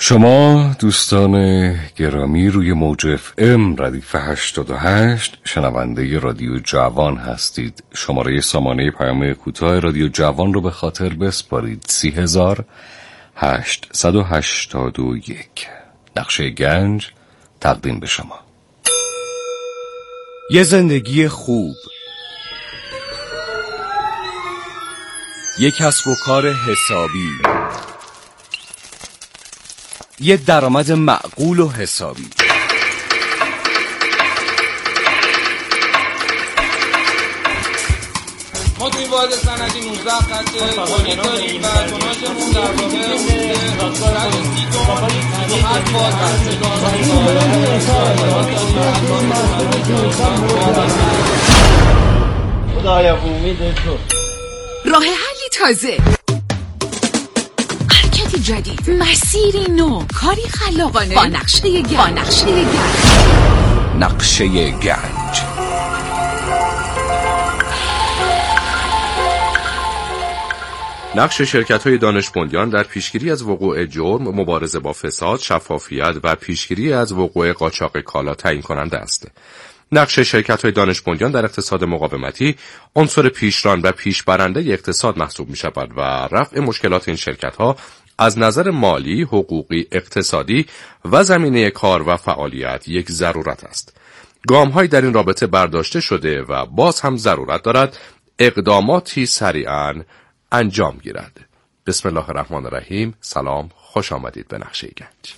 شما دوستان گرامی روی موج FM ردیف 88 شنونده رادیو جوان هستید. شماره سامانه پیام کوتاه رادیو جوان رو به خاطر بسپارید: 30881. نقشه گنج تقدیم به شما. یه زندگی خوب، یک کسب و کار حسابی، یه درآمد معقول و حسابی. ما توی واحد صنعتی 19 خط تولید داریم و توناژمون در واقع خدایا امید تو. راه حلی تازه، حرکتی جدید، مسیری نو، کاری خلاقانه با نقشه گنج. نقشه گنج. نقش شرکت‌های دانش بنیان در پیشگیری از وقوع جرم، مبارزه با فساد، شفافیت و پیشگیری از وقوع قاچاق کالا تعیین کننده است. نقش شرکت‌های دانش بنیان در اقتصاد مقاومتی عنصر پیشران و پیشبرنده اقتصاد محسوب می‌شود و رفع مشکلات این شرکت‌ها از نظر مالی، حقوقی، اقتصادی و زمینه کار و فعالیت یک ضرورت است. گام‌هایی در این رابطه برداشته شده و باز هم ضرورت دارد اقداماتی سریعاً انجام گیرد. بسم الله الرحمن الرحیم. سلام، خوش آمدید به نقشه گنج.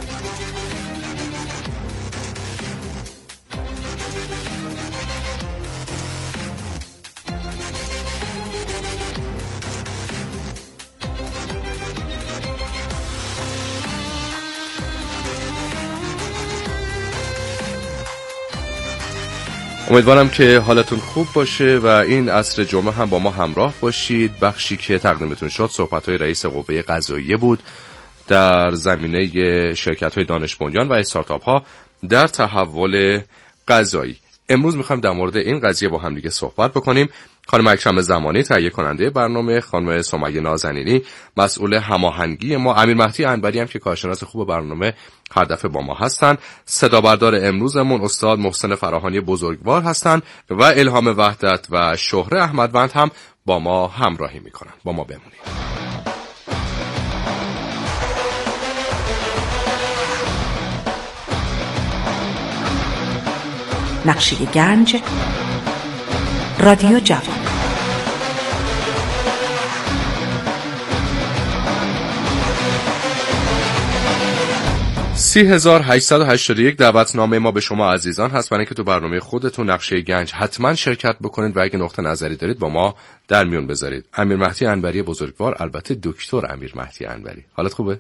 امیدوارم که حالتون خوب باشه و این عصر جمعه هم با ما همراه باشید. بخشی که تقدیمتون شد صحبت‌های رئیس قوه قضاییه بود در زمینه شرکت‌های دانش بنیان و استارتاپ‌ها در تحول قضایی. امروز می‌خوایم در مورد این قضیه با هم دیگه صحبت بکنیم. خانم اکرم زمانی تهیه کننده برنامه، خانم سمیه نازنینی مسئول هماهنگی ما، امیر مهدی انوری هم که کارشناس خوب برنامه هر دفعه با ما هستن، صدا بردار امروزمون استاد محسن فراهانی بزرگوار هستن و الهام وحدت و شهره احمدوند هم با ما همراهی میکنن. با ما بمونید. نقشه گنج، رادیو جوان. 3881 دعوتنامه ما به شما عزیزان هست برای اینکه تو برنامه خودتون نقشه گنج حتما شرکت بکنید و اگه نقطه نظری دارید با ما در میون بذارید. امیر مهدی انوری بزرگوار، البته دکتر امیر مهدی انوری. حالت خوبه؟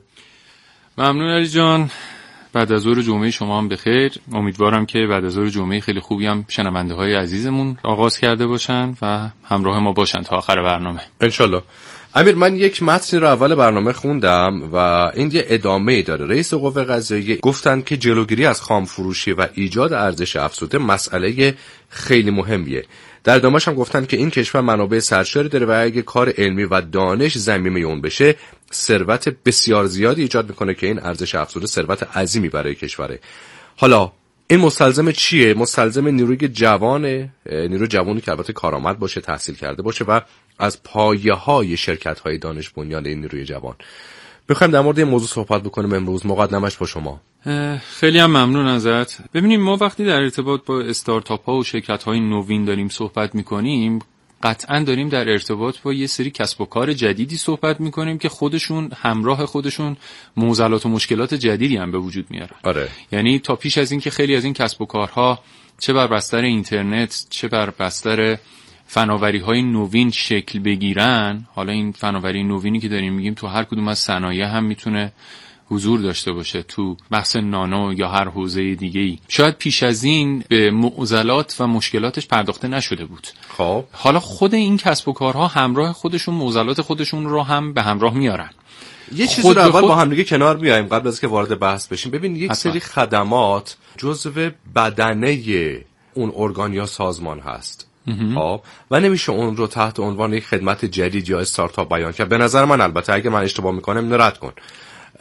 ممنون علی جان. بعد از ظهر جمعه شما هم بخیر. امیدوارم که بعد از ظهر جمعه خیلی خوبی هم شنونده های عزیزمون آغاز کرده باشن و همراه ما باشن تا آخر برنامه انشالله. امیر، من یک متنی رو اول برنامه خوندم و این یه ادامه داره. رئیس قوه قضاییه گفتن که جلوگیری از خام فروشی و ایجاد ارزش افزوده مسئله خیلی مهمیه. در ادامه‌اش هم گفتن که این کشور منابع سرشاری داره و اگه کار علمی و دانش ضمیمه اون بشه ثروت بسیار زیادی ایجاد میکنه که این ارزش افزوده ثروت عظیمی برای کشوره. حالا این مستلزم چیه؟ مستلزم نیروی جوانه، نیروی جوانی که البته کارآمد باشه، تحصیل کرده باشه و از پایه‌های شرکت‌های دانش بنیان این نیروی جوان. می‌خوایم در مورد این موضوع صحبت بکنیم امروز. مقدمش با شما. خیلی هم ممنون ازت. ببینیم ما وقتی در ارتباط با استارتاپ‌ها و شرکت‌های نوین داریم صحبت می‌کنیم، قطعاً داریم در ارتباط با یه سری کسب و کار جدیدی صحبت می‌کنیم که خودشون همراه خودشون معضلات و مشکلات جدیدی هم به وجود میارن. آره. یعنی تا پیش از این که خیلی از این کسب و کارها چه بر بستر اینترنت چه بر بستر فناوری‌های نوین شکل بگیرن، حالا این فناوری نوینی که داریم میگیم تو هر کدوم از صنایع هم میتونه حضور داشته باشه، تو بحث نانو یا هر حوزه دیگه‌ای. شاید پیش از این به معضلات و مشکلاتش پرداخته نشده بود. خب حالا خود این کسب و کارها همراه خودشون معضلات خودشون رو هم به همراه میارن. یه چیزی رو اول با هم دیگه کنار بیایم قبل از که وارد بحث بشیم. ببین یک سری خدمات جزو بدنه اون ارگان یا سازمان هست. خب و نمیشه اون رو تحت عنوان یک خدمت جدید یا استارتاپ بیان کرد. به نظر من، البته اگه من اشتباه میکنم اینو رد کن،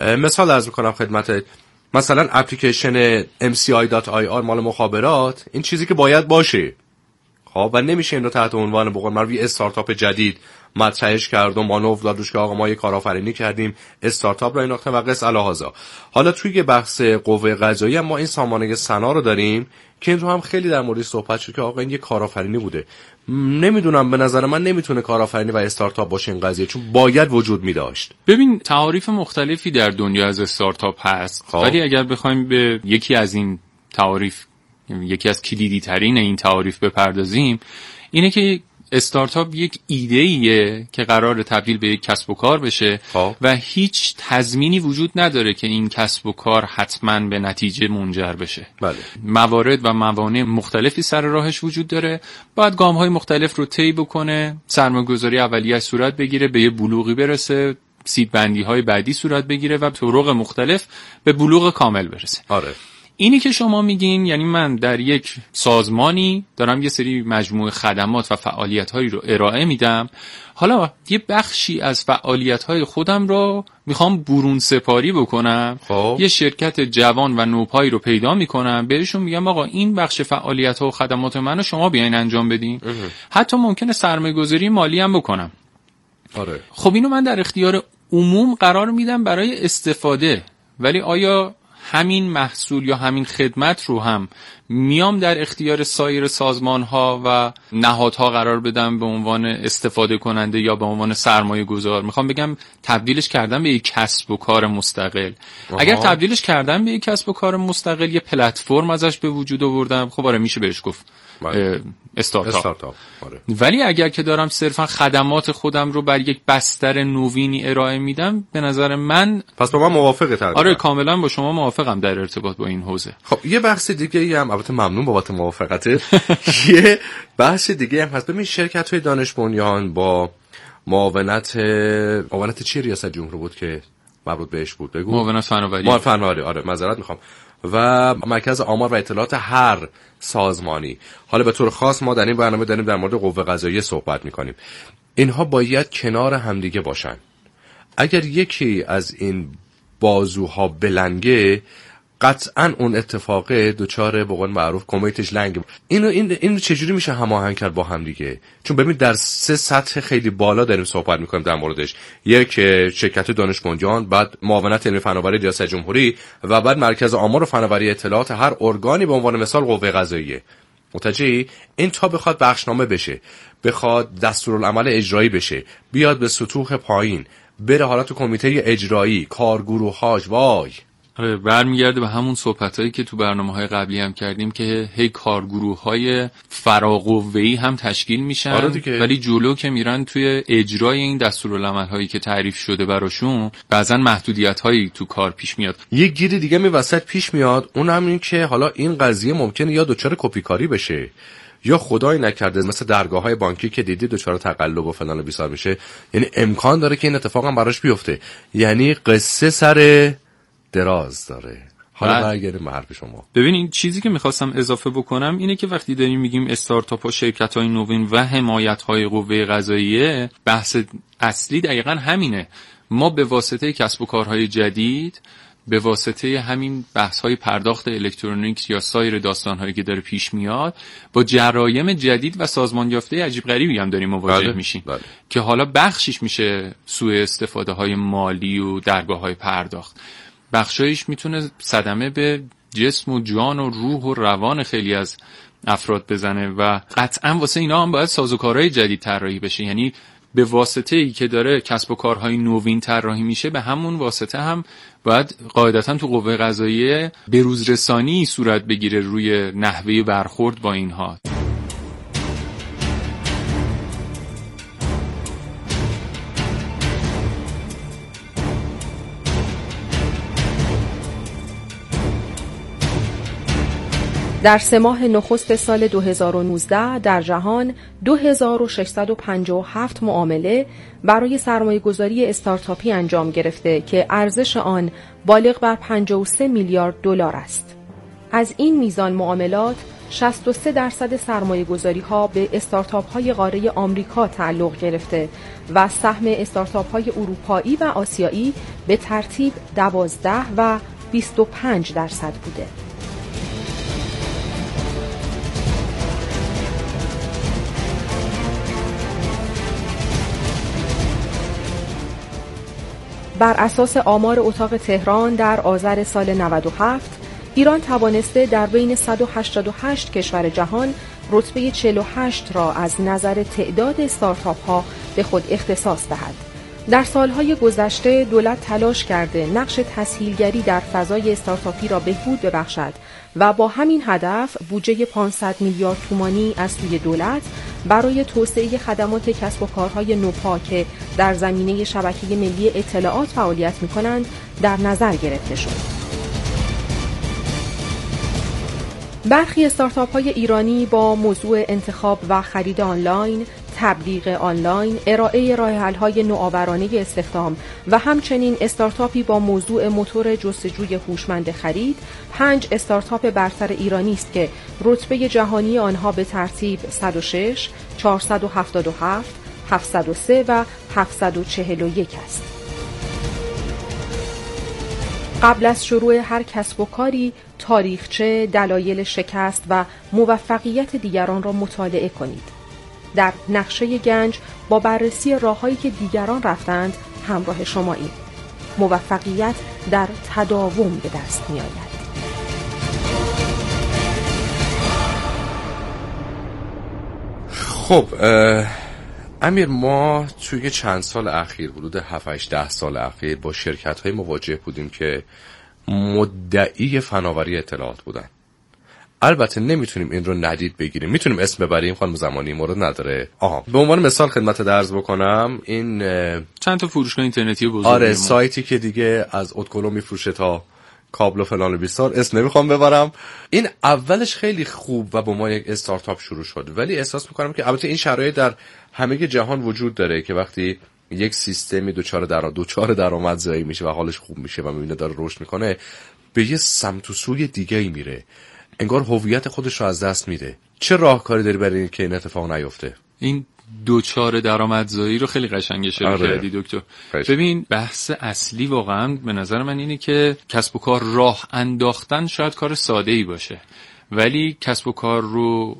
مثال عرض میکنم خدمتت، مثلا اپلیکیشن MCI.IR مال مخابرات، این چیزی که باید باشه. خب و نمیشه این رو تحت عنوان به قول معروف استارتاپ جدید مطرحش کرد و مانور داد روش که آقا ما یه کارآفرینی کردیم، استارتاپ را انداختیم و قص الهازا. حالا توی بحث قوه قضاییه ما این سامانه سنا رو داریم که این رو هم خیلی در موردش صحبت شد که آقا این یه کارآفرینی بوده. نمیدونم، به نظر من نمیتونه کارآفرینی و استارتاپ باشه این قضیه، چون باید وجود می‌داشت. ببین تعاریف مختلفی در دنیا از استارتاپ هست، ولی اگر بخوایم به یکی از این تعاریف، یکی از کلیدی ترین این تعاریف بپردازیم، اینه که استارتاپ یک ایده‌ایه که قراره تبدیل به یک کسب و کار بشه و هیچ تضمینی وجود نداره که این کسب و کار حتما به نتیجه منجر بشه. بله. موارد و موانع مختلفی سر راهش وجود داره، باید گام‌های مختلف رو طی بکنه، سرمایه‌گذاری اولیه صورت بگیره، به یه بلوغی برسه، سیدبندی‌های بعدی صورت بگیره و طرق مختلف به بلوغ کامل برسه. آره. اینی که شما میگین، یعنی من در یک سازمانی دارم یه سری مجموعه خدمات و فعالیت‌هایی رو ارائه میدم، حالا یه بخشی از فعالیت‌های خودم رو میخوام برون سپاری بکنم، یه شرکت جوان و نوپایی رو پیدا میکنم، بهشون میگم آقا این بخش فعالیت‌ها و خدمات منو شما بیاین انجام بدین، حتی ممکنه سرمایه‌گذاری مالی هم بکنم. آره. خب اینو من در اختیار عموم قرار میدم برای استفاده، ولی آیا همین محصول یا همین خدمت رو هم میام در اختیار سایر سازمان‌ها و نهادها قرار بدم به عنوان استفاده کننده یا به عنوان سرمایه گذار؟ میخوام بگم تبدیلش کردم به یک کسب و کار مستقل. اگر تبدیلش کردم به یک کسب و کار مستقل، یه پلتفرم ازش به وجود آوردم، خب آره میشه بهش گفت استارتاپ. آره. ولی اگر که دارم صرفا خدمات خودم رو بر یک بستر نوینی ارائه میدم، به نظر من پس با من موافقه تقریبا. آره کاملا با شما موافقم در ارتباط با این حوزه. خب یه بحث دیگه هم، البته ممنون بابت موافقتت. یه بحث دیگه هم هست. ببین شرکت‌های دانش بنیان با معاونت چی ریاست جمهور بود که مربوط بهش بود؟ بگو. معاونت فناوری. آره معذرت میخوام. و مرکز آمار و اطلاعات هر سازمانی. حالا به طور خاص ما در این برنامه داریم در مورد قوه قضاییه صحبت میکنیم. اینها باید کنار همدیگه باشن. اگر یکی از این بازوها بلنگه، قطعا اون اتفاق دوچار به قول معروف کمیتش لنگ. اینو چجوری میشه هماهنگ کرد با هم دیگه؟ چون ببین در 3 سطح خیلی بالا داریم صحبت میکنیم در موردش. یک شرکت دانش بنیان، بعد معاونت علمی فناوری ریاست جمهوری و بعد مرکز آمار و فناوری اطلاعات هر ارگانی، به عنوان مثال قوه قضاییه. متوجهی؟ این تا بخواد بخشنامه بشه، بخواد دستورالعمل اجرایی بشه، بیاد به سطوح پایین، بره حالا تو کمیته اجرایی، کارگروهاش، وای. آره برمیگرده به همون صحبتایی که تو برنامه‌های قبلی هم کردیم که هی کارگروه‌های فراقوه‌ای هم تشکیل میشن. آره ولی جلو که میرن توی اجرای این دستورالعمل‌هایی که تعریف شده براشون، بعضن محدودیت‌هایی تو کار پیش میاد. یه گیری دیگه می وسط پیش میاد، اون هم این که حالا این قضیه ممکنه یا دچار کپی کاری بشه، یا خدای نکرده مثل درگاه‌های بانکی که دیدی دچار تقلب و فلان و بیسار میشه. یعنی امکان داره که این اتفاق هم براش بیفته. یعنی قصه سر دراز داره. حالا برگردیم به حرف شما. ببین این چیزی که میخواستم اضافه بکنم اینه که وقتی داریم میگیم استارتاپ ها، شرکت های نوین و حمایت های قوه قضاییه، بحث اصلی دقیقاً همینه. ما به واسطه کسب و کارهای جدید، به واسطه همین بحث های پرداخت الکترونیک یا سایر داستان هایی که داره پیش میاد، با جرایم جدید و سازمان یافته عجیب غریبی هم داریم مواجه میشیم. که حالا بخشش میشه سوء استفاده های مالی و درگاه های پرداخت، بخشایش میتونه صدمه به جسم و جان و روح و روان خیلی از افراد بزنه و قطعا واسه اینا هم باید سازوکارهای جدید طراحی بشه. یعنی به واسطه ای که داره کسب و کارهای نوین طراحی میشه، به همون واسطه هم باید قاعدتا تو قوه قضاییه بروزرسانی صورت بگیره روی نحوه برخورد با اینها. در 3 ماه نخست سال 2019 در جهان 2657 معامله برای سرمایه‌گذاری استارتاپی انجام گرفته که ارزش آن بالغ بر 53 میلیارد دلار است. از این میزان معاملات 63% سرمایه‌گذاری‌ها به استارتاپ‌های قاره آمریکا تعلق گرفته و سهم استارتاپ‌های اروپایی و آسیایی به ترتیب 12 و 25% بوده. بر اساس آمار اتاق تهران در آذر سال 97 ایران توانسته در بین 188 کشور جهان رتبه 48 را از نظر تعداد استارتاپ ها به خود اختصاص دهد. در سالهای گذشته دولت تلاش کرده نقش تسهیلگری در فضای استارتاپی را بهبود ببخشد و با همین هدف بودجه 500 میلیارد تومانی از سوی دولت برای توسعه خدمات کسب و کارهای نوپا که در زمینه شبکه ملی اطلاعات فعالیت می‌کنند در نظر گرفته شد. برخی استارتاپ‌های ایرانی با موضوع انتخاب و خرید آنلاین، تبلیغ آنلاین، ارائه راه‌حل‌های نوآورانه استخدام و همچنین استارتاپی با موضوع موتور جستجوی هوشمند خرید، 5 استارتاپ برتر ایرانی است که رتبه جهانی آنها به ترتیب 106، 477، 703 و 741 است. قبل از شروع هر کسب و کاری، تاریخچه، دلایل شکست و موفقیت دیگران را مطالعه کنید. در نقشه گنج با بررسی راه‌هایی که دیگران رفتند همراه شماییم. موفقیت در تداوم به دست می‌آید. خب امیر، ما توی چند سال اخیر، حدود 7-8 سال اخیر با شرکت‌های مواجه بودیم که مدعی فناوری اطلاعات بودن. البته نمیتونیم این رو ندید بگیریم. میتونیم اسم ببریم، خانم زمانی مورد نداره. به عنوان مثال خدمت درز بکنم، این چند تا فروشگاه اینترنتی بزرگ، آره، سایتی که دیگه از ادکلو میفروشه تا کابل و فلان و بیسار، اسم نمیخوام ببرم. این اولش خیلی خوب و با ما یک استارتاپ شروع شد، ولی احساس میکنم که البته این شرایط در همه جهان وجود داره که وقتی یک سیستمی دوچار درآمدزایی میشه و حالش خوب میشه و میبینه داره رشد میکنه، به یه سمت و سوی دیگه‌ای میره، انگار هویت خودش رو از دست میده. چه راهکاری داری برای اینکه این اتفاق نیفته؟ این دوچار درآمدزایی رو خیلی قشنگ اشاره کردی دکتر. ببین، بحث اصلی واقعا به نظر من اینه که کسب و کار راه انداختن شاید کار ساده‌ای باشه، ولی کسب و کار رو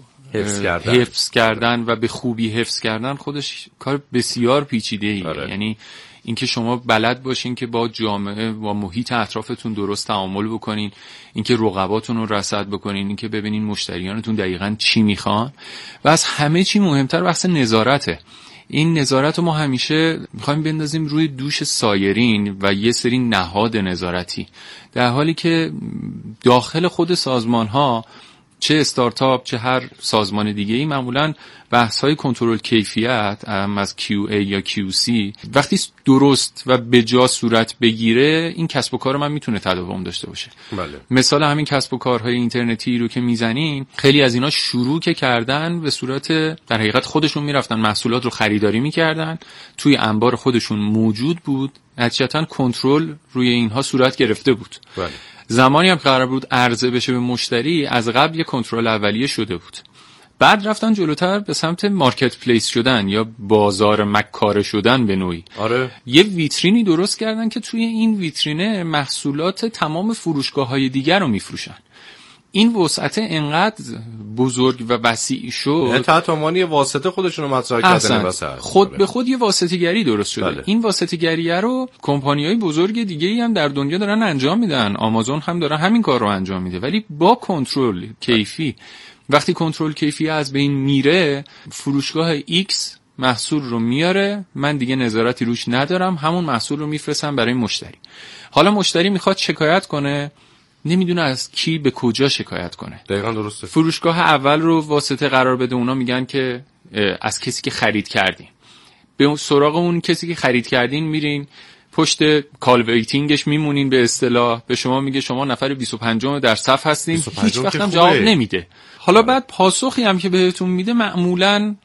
حفظ کردن و به خوبی حفظ کردن خودش کار بسیار پیچیده‌ایه. یعنی اینکه شما بلد باشین که با جامعه و محیط اطرافتون درست تعامل بکنین، اینکه رقباتون رو رصد بکنین، اینکه ببینین مشتریانتون دقیقاً چی میخوان، و از همه چی مهمتر بحث نظارته. این نظارت رو ما همیشه میخوایم بندازیم روی دوش سایرین و یه سری نهاد نظارتی، در حالی که داخل خود سازمان ها، چه استارتاپ چه هر سازمان دیگه‌ای، معمولاً بحث‌های کنترل کیفیت از QA یا QC وقتی درست و به جا صورت بگیره، این کسب و کار من میتونه تداوم داشته باشه. بله. مثال همین کسب و کارهای اینترنتی رو که میزنین، خیلی از اینا شروع که کردن به صورت در حقیقت خودشون میرفتن محصولات رو خریداری میکردن، توی انبار خودشون موجود بود، نتیجتاً کنترل روی اینها صورت گرفته بود. بله. زمانی هم قرار بود عرضه بشه به مشتری، از قبل یه کنترل اولیه شده بود. بعد رفتن جلوتر به سمت مارکت پلیس شدن یا بازار مکاره شدن به نوعی. آره. یه ویترینی درست کردن که توی این ویترینه محصولات تمام فروشگاه‌های دیگر رو میفروشن. این وسعت انقدر بزرگ و وسیع شد، تحت عنوان واسطه خودشون رو مطرح کردن وسط. خود به خود یه واسطه‌گری درست شده. بله. این واسطه‌گریه رو کمپانی‌های بزرگ دیگه‌ای هم در دنیا دارن انجام میدن. آمازون هم داره همین کار رو انجام میده، ولی با کنترل کیفی. وقتی کنترل کیفی از بین میره، فروشگاه X محصول رو میاره، من دیگه نظارتی روش ندارم، همون محصول رو میفرستم برای مشتری. حالا مشتری میخواد شکایت کنه، نمیدونه از کی به کجا شکایت کنه. دقیقاً درسته. فروشگاه اول رو واسطه قرار بده، اونا میگن که از کسی که خرید کردین. به سراغ اون کسی که خرید کردین میرین، پشت کال ویتینگش میمونین، به اصطلاح به شما میگه شما نفر 25م در صف هستین، هیچ وقت هم جواب نمیده. حالا بعد پاسخی هم که بهتون میده معمولاً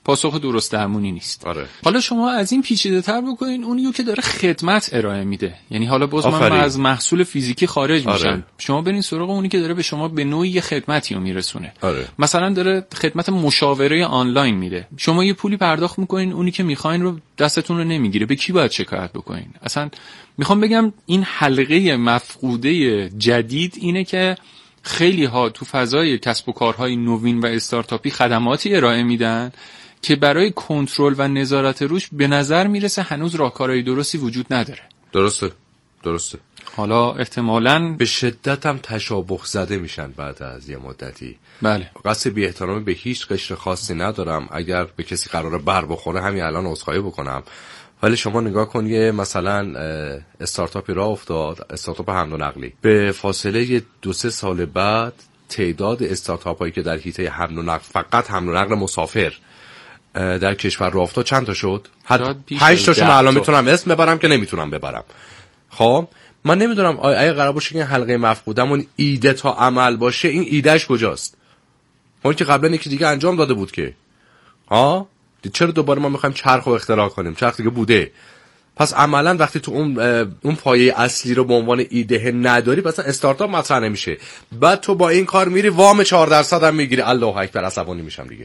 پاسخ درست درمونی نیست. آره. حالا شما از این پیچیده‌تر بکنین اونیو که داره خدمت ارائه میده، یعنی حالا باز من از محصول فیزیکی خارج میشم. آره. شما برین سراغ اونی که داره به شما به نوعی خدمتی رو میرسونه. آره. مثلا داره خدمت مشاوره آنلاین میده، شما یه پولی پرداخت میکنین، اونی که میخواین رو دستتون رو نمیگیره، به کی باید شکایت بکنین؟ اصلا میخوام بگم این حلقه مفقوده جدید اینه که خیلی ها تو فضای کسب و کارهای نوین و استارتاپی خدماتی ارائه میدن که برای کنترل و نظارت روش به نظر میرسه هنوز راهکارهای درستی وجود نداره. درسته. حالا احتمالاً به شدت هم تشابه زده میشن بعد از یه مدتی. بله. قصد بی احترامی به هیچ قشر خاصی ندارم، اگر به کسی قراره بر بخوره همین الان عذرخواهی بکنم. ولی شما نگاه کن یه مثلا استارتاپی راه افتاد، استارتاپ حمل و نقلی، به فاصله 2-3 سال بعد تعداد استارتاپ هایی که در حیطه حمل و نقل، فقط حمل و نقل مسافر در کشور راه افتاد چند تا شد؟ 8 تاشون الان میتونم اسم ببرم که نمیتونم ببرم. خب من نمیدونم اگه قرار باشه که حلقه مفقودمون ایده تا عمل باشه، این ایدهش کجاست؟ اون که قبلا یکی دیگه انجام داده بود که چرا دوباره ما میخوایم چرخ رو اختراع کنیم؟ چرخ دیگه بوده. پس عملا وقتی تو اون پایه اصلی رو به عنوان ایده نداری، مثلا استارتاپ مطرح نمیشه. بعد تو با این کار میری وام 4% هم میگیری. الله اکبر، عصبانی میشم دیگه.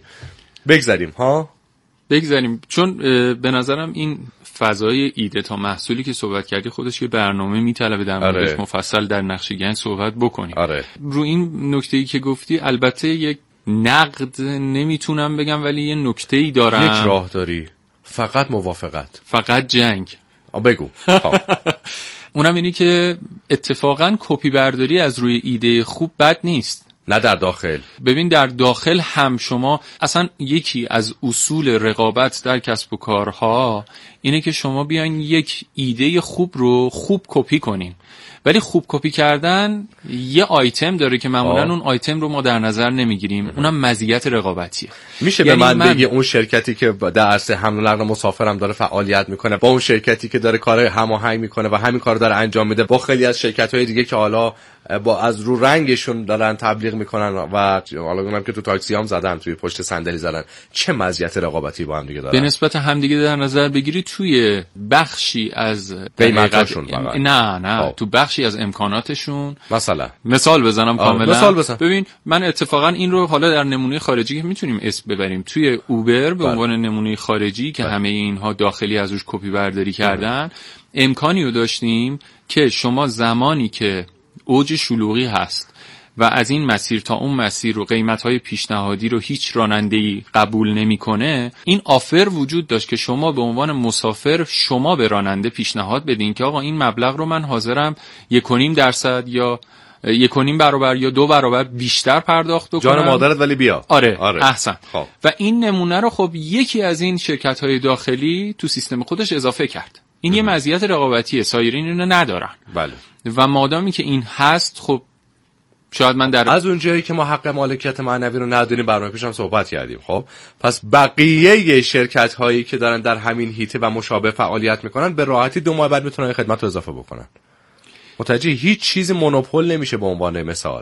بگذاریم چون به نظرم این فضای ایده تا محصولی که صحبت کردی خودش که برنامه میطلبه در موردش. آره. مفصل در نقشه گنج صحبت بکنیم. آره. رو این نکته‌ای که گفتی البته یک نقد نمیتونم بگم، ولی یه نکته‌ای دارم. یک راه داری، فقط موافقت، فقط جنگ. بگو. اونم اینی که اتفاقا کپی برداری از روی ایده خوب بد نیست. نه در داخل. ببین در داخل هم شما اصلا یکی از اصول رقابت در کسب و کارها اینه که شما بیاین یک ایده خوب رو خوب کپی کنین. ولی خوب کپی کردن یه آیتم داره که معمولا اون آیتم رو ما در نظر نمیگیریم، اونم مزیت رقابتیه. میشه یعنی به من بگی اون شرکتی که در عرصه حمل و نقل مسافرم داره فعالیت میکنه با اون شرکتی که داره کار هماهنگ میکنه و همین کار داره انجام میده با خیلی از شرکت‌های دیگه که حالا با از رو رنگشون دارن تبلیغ میکنن و حالا اونم که تو تاکسی هم زدن، توی پشت صندلی زدن، چه مزیت رقابتی با هم دیگه دارن؟ به نسبت هم دیگه در نظر بگیری توی بخشی از قیمتاشون نه تو بخشی از امکاناتشون. مثال بزنم کاملا. ببین من اتفاقا این رو حالا در نمونه خارجی که میتونیم اسم ببریم، توی اوبر به عنوان نمونه خارجی که همه اینها داخلی از روش کپی برداری کردن، امکانی رو داشتیم که شما زمانی که اوج شلوغی هست و از این مسیر تا اون مسیر رو قیمت‌های پیشنهادی رو هیچ راننده‌ای قبول نمی‌کنه، این آفر وجود داشت که شما به عنوان مسافر شما به راننده پیشنهاد بدین که آقا این مبلغ رو من حاضرم 1.5% یا 1.5 برابر یا 2 برابر بیشتر پرداخت بکنم. جان مادرت ولی بیا. آره. احسن. خب. و این نمونه رو خب یکی از این شرکت‌های داخلی تو سیستم خودش اضافه کرد. این یه مزیت رقابتیه، سایرین اینو ندارن. بله. و مادامی که این هست خب شاید من از اون جایی که ما حق مالکیت معنوی رو نداریم، برنامه پیشم صحبت کردیم. خب پس بقیه شرکت هایی که دارن در همین حیطه و مشابه فعالیت میکنن به راحتی 2 ماه بعد میتونن خدمت رو اضافه بکنن. متوجه هیچ چیز مونوپول نمیشه به عنوان مثال.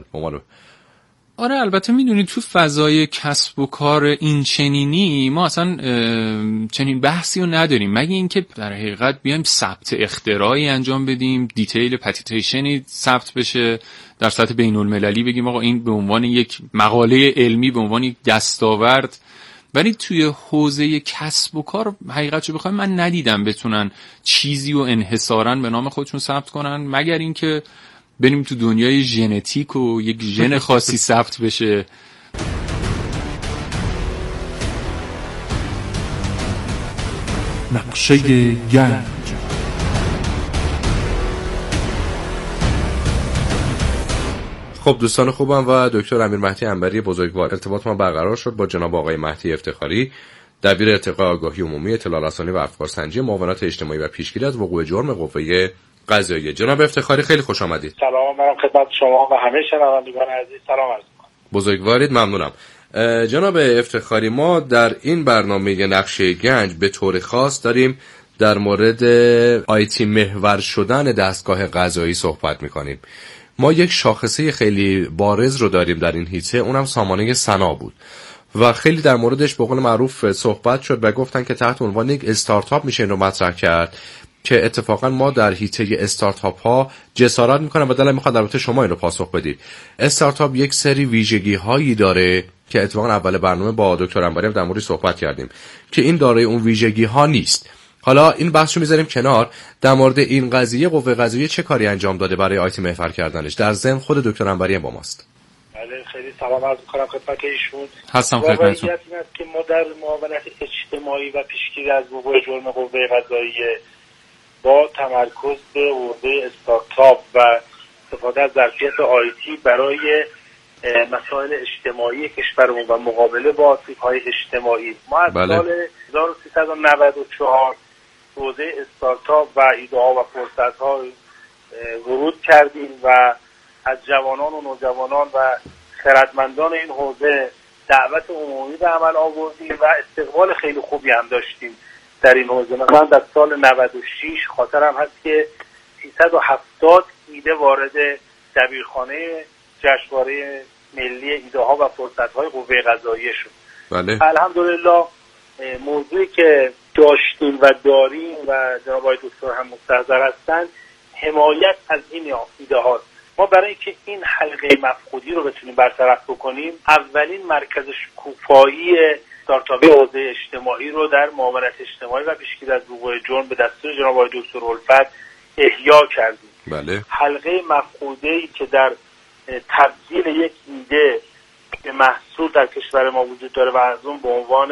آره البته میدونید تو فضای کسب و کار این چنینی ما اصلا چنین بحثی رو نداریم، مگه اینکه در حقیقت بیایم ثبت اختراعی انجام بدیم، دیتیل پتیتیشنی ثبت بشه در سطح بین المللی، بگیم آقا این به عنوان یک مقاله علمی، به عنوان یک دستاورد. ولی توی حوزه کسب و کار حقیقتشو بخوایم من ندیدم بتونن چیزی رو انحصاراً به نام خودشون ثبت کنن، مگر اینکه بریم تو دنیای ژنتیک و یک ژن خاصی ثبت بشه. نقشه گنج. خب دوستان خوبم و دکتر امیر مهدی عنبری بزرگوار، ارتباط ما برقرار شد با جناب آقای مهدی افتخاری، دبیر ارتقاء آگاهی عمومی، اطلاع رسانی و افکارسنجی، معاونت اجتماعی و پیشگیری از وقوع جرم قوه قضاییه. جناب افتخاری خیلی خوش آمدید. سلام، منم خدمت شما و همه شنوندگان عزیز سلام عرض می‌کنم. بزرگوارید، ممنونم. جناب افتخاری ما در این برنامه نقشه گنج به طور خاص داریم در مورد آیتی محور شدن دستگاه قضایی صحبت می‌کنیم. ما یک شاخصه خیلی بارز رو داریم در این حیطه، اونم سامانه سنا بود و خیلی در موردش به قول معروف صحبت شد و گفتن که تحت عنوان یک استارتاپ میشه این رو مطرح کرد که اتفاقا ما در حیطه استارتاپ ها جسارت میکنم و دلم میخواد البته شما این رو پاسخ بدید. استارتاپ یک سری ویژگی هایی داره که اتفاقا اول برنامه با دکتر انباری در موردش صحبت کردیم که این دارای اون ویژگی ها نیست. حالا این بحثو میذاریم کنار. در مورد این قضیه قوه قضاییه چه کاری انجام داده برای آیتی محور کردنش؟ در ضمن خود دکتر انباری هم با ماست. بله خیلی سلام عرض می‌کنم خدمت ایشون. هستم خدمتتون. واقعیت این است که ما در معاونت اجتماعی و پیشگیری از وقوع جرم قوه قضاییه با تمرکز به حوزه استارتاپ و استفاده از ظرفیت آیتی برای مسائل اجتماعی کشورمون و مقابله با آسیب‌های اجتماعی ما از سال 1394 حوزه استارتاپ و ایده‌ها و فرصت‌ها ورود کردیم و از جوانان و نوجوانان و خردمندان این حوزه دعوت عمومی به عمل آوردیم و استقبال خیلی خوبی هم داشتیم در این حوزه. مثلا در سال 96 خاطرم هست که 370 ایده وارد دبیرخانه جشنواره ملی ایده‌ها و فرصت‌های قوه قضاییه شد. بله. الحمدلله موضوعی که داشتیم و داریم و جناب آقای دکتر هم مستحضر هستن حمایت از این ایده هاست. ما برای اینکه این حلقه مفقودی رو بتونیم برطرف بکنیم اولین مرکز شکوفایی استارتاپی حوزه اجتماعی رو در معاونت اجتماعی و پیشگیری از وقوع جرم به دستور جناب آقای دکتر الفت احیا کردیم. بله. حلقه مفقوده‌ای که در تبدیل یک ایده به محصول در کشور ما وجود داره و از اون به عنوان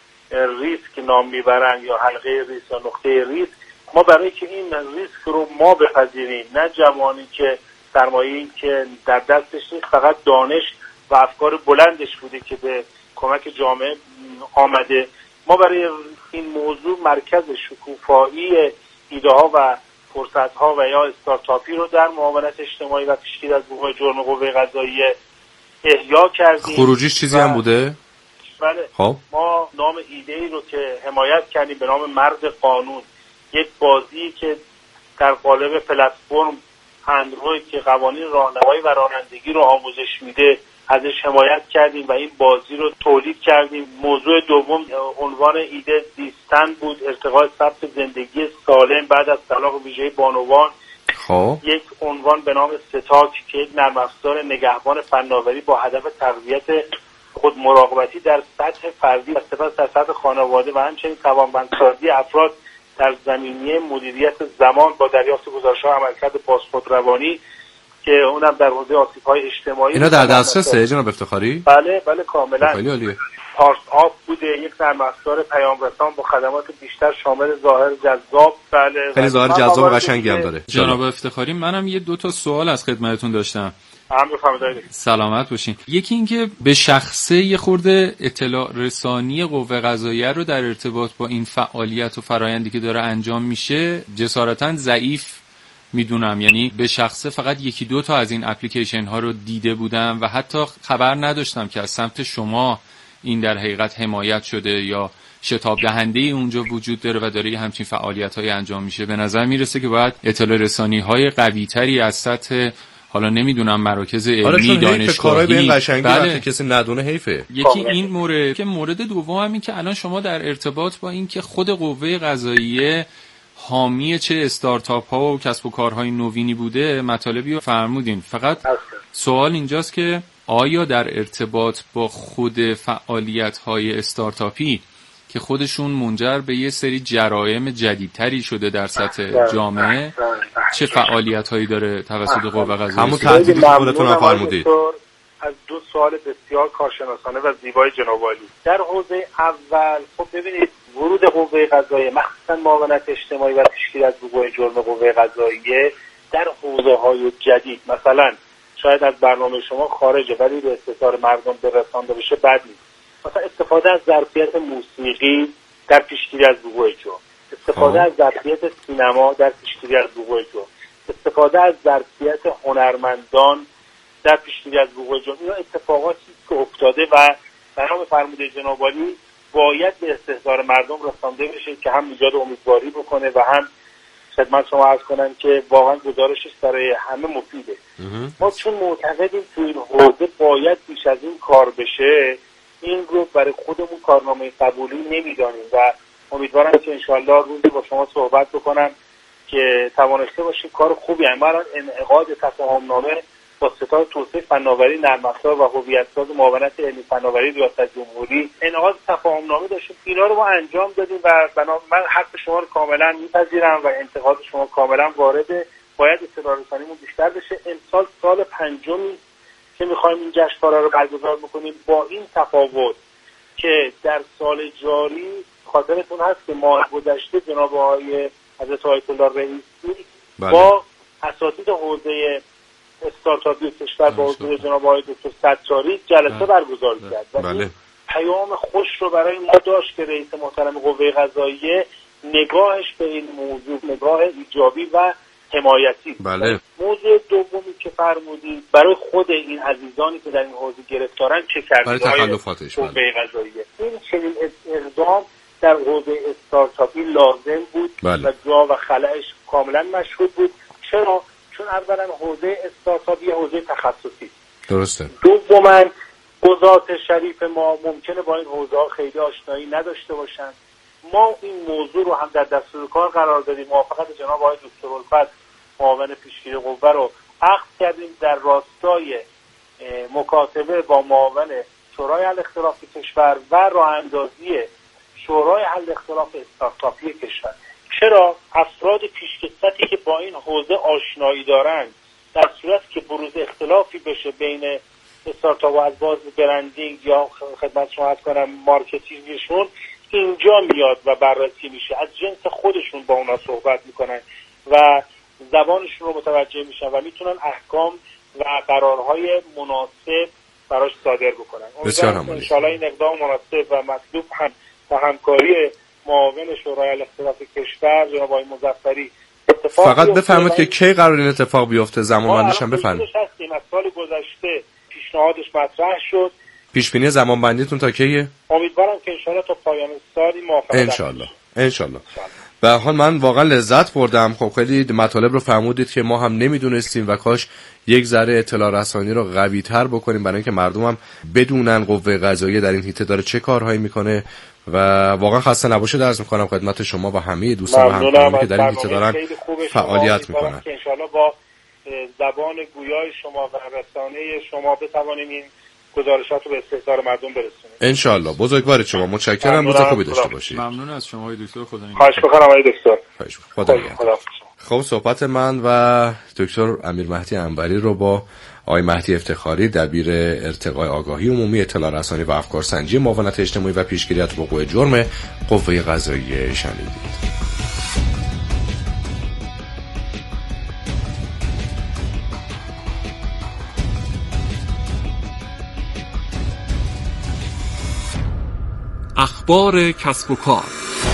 ریسک نام میبرن یا حلقه ریسک یا نقطه ریسک، ما برای که این ریسک رو ما بپذیریم، نه جوانی که سرمایه‌ای که در دستش نیست فقط دانش و افکار بلندش بوده که به کمک جامعه آمده، ما برای این موضوع مرکز شکوفایی ایده‌ها و فرصت‌ها و یا استارتاپی رو در معاونت اجتماعی و پیشگیری از وقوع جرم قوه قضاییه احیا کردیم. خروجیش چیزی هم بوده؟ بله. خب ما نام ایده‌ای رو که حمایت کردیم به نام مرد قانون، یک بازی که در قالب پلتفرم اندروید که قوانین راهنمایی و رانندگی رو آموزش میده ازش حمایت کردیم و این بازی رو تولید کردیم. موضوع دوم عنوان ایده زیستن بود، ارتقاء سبک زندگی سالم بعد از طلاق ویژه بانوان. خب یک عنوان به نام ستاک که یک نرم افزار نگهبان فناوری با هدف تقویت خود مراقبتی در سطح فردی و سپس در سطح خانواده و همچنین توانمندسازی افراد در زمینه مدیریت زمان با دریافت گزارش‌ها عملکرد بازخودروانی که اونم در حوزه آسیب‌های اجتماعی. اینا در دسترسه جناب افتخاری؟ بله بله کاملا. خیلی عالیه. پارس آف بوده، یک نرم افزار پیام رسان با خدمات بیشتر شامل ظاهر جذاب. بله خیلی ظاهر جذاب و قشنگی هم داره. جناب افتخاری منم یه دو تا سوال از خدمتتون داشتم. سلامت باشین. یکی این که به شخصه یه خورده اطلاع رسانی قوه قضاییه رو در ارتباط با این فعالیت و فرایندی که داره انجام میشه جسارتاً ضعیف میدونم، یعنی به شخصه فقط یکی دو تا از این اپلیکیشن ها رو دیده بودم و حتی خبر نداشتم که از سمت شما این در حقیقت حمایت شده یا شتاب دهنده اونجا وجود داره و داره همچین فعالیت های انجام میشه. به نظر میرسه که باید اطلاع رسانی های قوی تری از سطح حالا نمیدونم مراکز علمی دانشگاهی بله کسی ندونه حیفه. یکی این مورد که مورد دوم هم این که الان شما در ارتباط با این که خود قوه قضاییه حامی چه استارتاپ ها و کسب و کارهای نوینی بوده مطالبی رو فرمودین، فقط سوال اینجاست که آیا در ارتباط با خود فعالیت های استارتاپی که خودشون منجر به یه سری جرایم جدیدتری شده در سطح جامعه چه فعالیت هایی داره توسط قوه قضاییه؟ همون تحلیلی که خودتون هم فرمودید. از دو سوال بسیار کارشناسانه و زیبای جناب عالی. در حوزه اول خب ببینید ورود قوه قضاییه مخصوصا معاونت اجتماعی و پیشگیری از وقوع جرم قوه قضاییه در حوزه‌های جدید، مثلا شاید از برنامه شما خارجه ولی به استثار مردم برسانده بشه بد نیست، مثلا استفاده از ظرفیت موسیقی در پیشگیری از وقوع جرم، استفاده از ظرفیت سینما در پیشگیری از وقوع جرم، استفاده از ظرفیت هنرمندان در پیشگیری از وقوع جرم. اینا اتفاقاتی که افتاده و برنامه فرموده جناب عالی باید به استحضار مردم رسانده بشه که هم ایجاد امیدواری بکنه و هم خدمت شما عرض کنم که واقعا گزارشش برای همه مفیده. ما چون معتقدیم تو این حوزه باید بیش از این کار بشه این رو برای خودمون کارنامه قبولی نمیدانیم و امیدوارم که انشالله روزی با شما صحبت بکنم که توانسته باشیم کار خوبی هم. ما الان انعقاد تفاهمنامه با ستاد توسعه فناوری نرم افزار و هویت‌ساز معاونت علمی فناوری ریاست جمهوری انعقاد تفاهمنامه داشتیم. اینا رو ما انجام دادیم و من حق شما رو کاملا میپذیرم و انتقاد شما کاملا وارده. باید اطلاع رسانیمون بیشتر بشه. امسال سال پنجمی که می‌خوایم این جشنواره رو برگزار بکنیم، با این تفاوت که در سال جاری خاطرتون هست که ماه گذشته جناب آقای حضرت آیت الله رئیسی با اساتید حوزه استارتاپی کشور با حضور جناب آقای دکتر ستاری جلسه برگزار کرد و این پیام خوش رو برای ما داشت که رئیس محترم قوه قضاییه نگاهش به این موضوع نگاه ایجابی و حمایتی. موضوع دومی که فرمودید برای خود این عزیزانی که در این حوزه گرفتارن چه کردید برای تخلفاتش قوه قضاییه؟ این چنین اقدام در حوزه استارتاپی لازم بود و جا و خلأش کاملا مشهود بود. چرا؟ چون اولا حوزه استارتاپی حوزه تخصصی درسته. دوما قضات شریف ما ممکنه با این حوزه ها خیلی آشنایی نداشته باشن. ما این موضوع رو هم در دستور کار قرار دادیم. موافقت جناب آقای دکتر الفت معاون پیشگیری قوه رو عقد کردیم در راستای مکاتبه با معاون شورای حل اختلاف کشور و راه اندازی شورای حل اختلاف استارتاپی کشور. چرا؟ افراد پیشکسوتی که با این حوزه آشنایی دارند در صورت که بروز اختلافی بشه بین استارتاپ و از باز برندینگ یا خدمت شما عرض کنم مارکتینگشون اینجا میاد و بررسی میشه، از جنس خودشون با اونا صحبت میکنن و زبانشون رو متوجه میشن و میتونن احکام و قرارهای مناسب براش صادر بکنن. امیدوارم ان شاء الله این اقدام مناسب و مطلوب هم با همکاری معاون شورای اختلاف کشور جناب آقای مظفری فقط بفرمایید که کی قرار این اتفاق بیفته، زمان بندیش هم بفرمایید. از سال گذشته پیشنهادش مطرح شد. پیش بینی زمان بندیتون تا کیه؟ امیدوارم که ان شاء الله تا پایان سال موفق ان شاء الله. به هر حال من واقعا لذت بردم. خب خیلی مطالب رو فرمودید که ما هم نمیدونستیم و کاش یک ذره اطلاع رسانی رو قوی تر بکنیم برای اینکه مردم هم بدونن قوه قضاییه در این حیطه داره چه کارهایی میکنه و واقعا خسته نباشید عرض میکنم خدمت شما و همه دوستان و همکارانی که در این حیطه دارن فعالیت میکنن که ان شاء الله با زبان گویای شما و رسانه شما بتوانیم این گزارشات رو به استحضار مردم برسونیم ان شاء الله. بزرگوارید شما. متشکرم. روز خوبی داشته باشید. ممنون از شما آقای دکتر. خدا نگهدار. خواهش می‌کنم آقای دکتر. خدا نگهدار. خب صحبت من و دکتر امیر مهدی انوری رو با آقای مهدی افتخاری دبیر ارتقای آگاهی عمومی اطلاع رسانی و افکارسنجی معاونت اجتماعی و پیشگیری از وقوع جرم قوه قضاییه شنیدید. اخبار کسب و کار.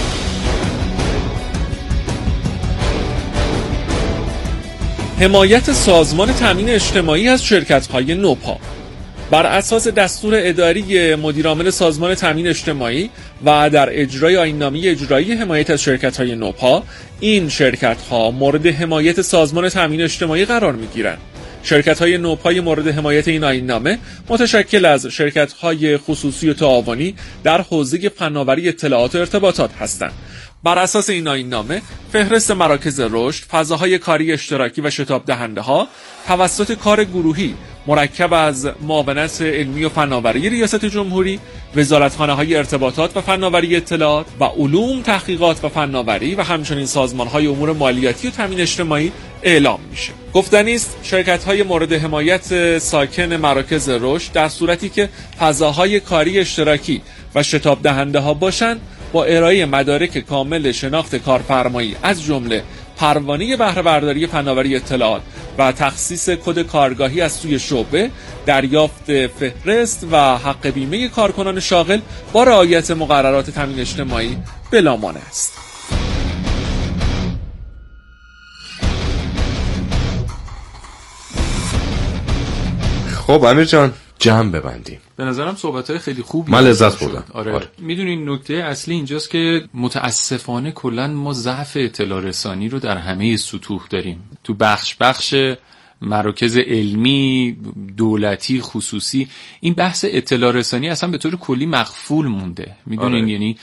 حمایت سازمان تامین اجتماعی از شرکت‌های نوپا. بر اساس دستور اداری مدیرعامل سازمان تامین اجتماعی و در اجرای آیین‌نامه اجرایی حمایت از شرکت‌های نوپا، این شرکت‌ها مورد حمایت سازمان تامین اجتماعی قرار می‌گیرند. شرکت‌های نوپای مورد حمایت این آیین‌نامه متشکل از شرکت‌های خصوصی و تعاونی در حوزه فناوری اطلاعات و ارتباطات هستند. بر اساس این آیین‌نامه فهرست مراکز رشد، فضاهای کاری اشتراکی و شتاب دهنده‌ها توسط کار گروهی مرکب از معاونت علمی و فناوری ریاست جمهوری، وزارتخانه‌های ارتباطات و فناوری اطلاعات و علوم تحقیقات و فناوری و همچنین سازمان‌های امور مالیاتی و تامین اجتماعی اعلام میشه. گفتنی است شرکت‌های مورد حمایت ساکن مراکز رشد در صورتی که فضاهای کاری اشتراکی و شتاب دهنده‌ها باشند با ارائه مدارک کامل شناخت کارفرمایی از جمله پروانه بهره برداری فناوری اطلاعات و تخصیص کد کارگاهی از سوی شعبه، دریافت فهرست و حق بیمه کارکنان شاغل با رعایت مقررات تامین اجتماعی بلا مانع است. خب امیر جان جمع ببندیم. به نظرم صحبت‌های خیلی خوب من لذت بردم. آره. میدونین نکته اصلی اینجاست که متاسفانه کلا ما ضعف اطلاع رسانی رو در همه سطوح داریم. تو بخش مراکز علمی دولتی خصوصی، این بحث اطلاع رسانی اصلا به طور کلی مغفول مونده. میدونین یعنی